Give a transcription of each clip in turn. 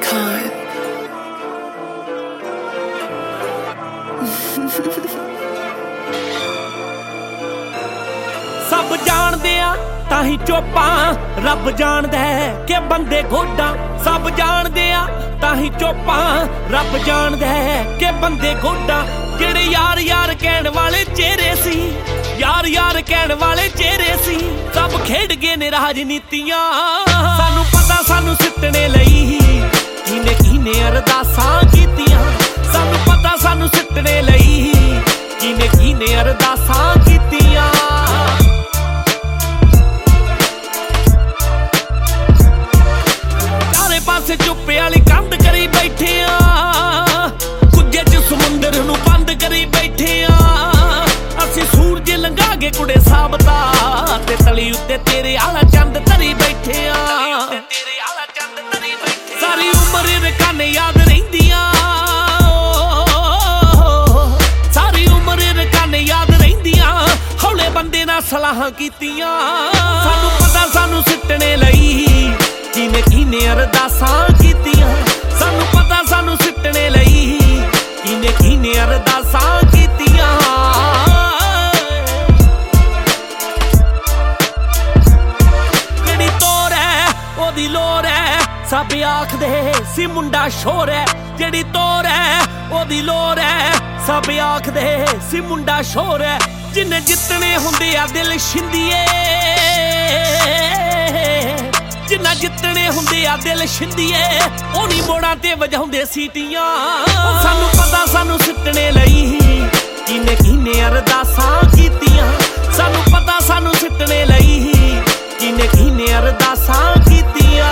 Icon. सब जाणदे आ ताही चोपां रब जाणदा है कि बंदे गोडा। सब जाणदे आ ताही चोपां रब जाणदा है कि बंदे गोडा। जेड़े यार यार कहण वाले चेहरे सी, यार यार कहण वाले चेहरे सी, सब खेड गए ने राजनीतियां। सानू पता सानू सिੱਟਣੇ ਲਈ किने किने अरदासां कीतियां। सानू पता सानू सिੱਟਣੇ ਲਈ किने किने अरदासां कीतियां। पासे चुप्पे वाली कंध करी बैठे आ, कुझे च समुंदर नूं बंद करी बैठे आ। असीं सूरज लंघा के कुड़े साबता ते तली उत्ते तेरे आला चंद धरी बैठे आ। सारी उम्र रकाने याद रहिंदियां, सारी उम्र रकाने याद रहिंदियां। हौले बंदे नाल सलाहां कीतियां। सानू पता सानू सिੱਟਣੇ ਲਈ किने किने अरदासां कीतियां। सानू पता सानू सिੱਟਣੇ ਲਈ किने किने अरदासां कीतियां। जेड़ी तोर है ओदी लोर है, सब आखदे सी मुंडा शोर है। जेड़ी तोर है ओदी लोर है, सब आखदे सी मुंडा शोर है। जिन्ने जितने हुंदे आ दिल शिंदिए, जिन्ना जितने हुंदे आ दिल शिंदिए, ओनी मोड़ां ते वजाउंदे सीटियां। सानू पता सानू सिੱਟਣੇ ਲਈ किने किने अरदासां कीतियां। सानू पता सानू सिੱਟਣੇ ਲਈ किने किने अरदासां कीतियां।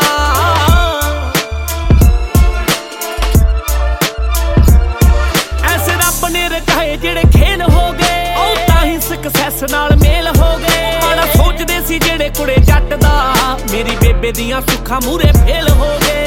ऐसे रब ने रचाए जेड़े खेल हो गए, ओ ताही सक्सैस नाल मेल हो गए। बड़ा सोचदे सी जेड़े कुड़े जट दा, मेरी बेबे दियां सुखां मूरे फेल हो गए।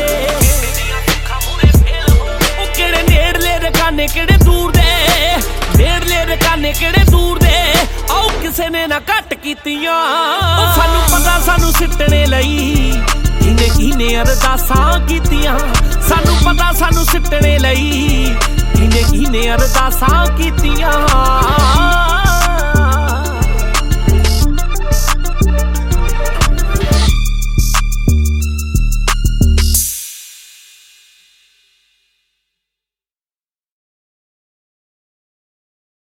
ओ केड़े नेड़ले रकाने केड़े दूर दे, नेड़ले रकाने केड़े दूर दे, आओ किसे ने ना घट कीतियां। ओ सानू पता सानू सिੱਟਣੇ ਲਈ किने किने अरदासां कीतियां। सानू पता सानू सिੱਟਣੇ ਲਈ किने किने अरदासां कीतियां।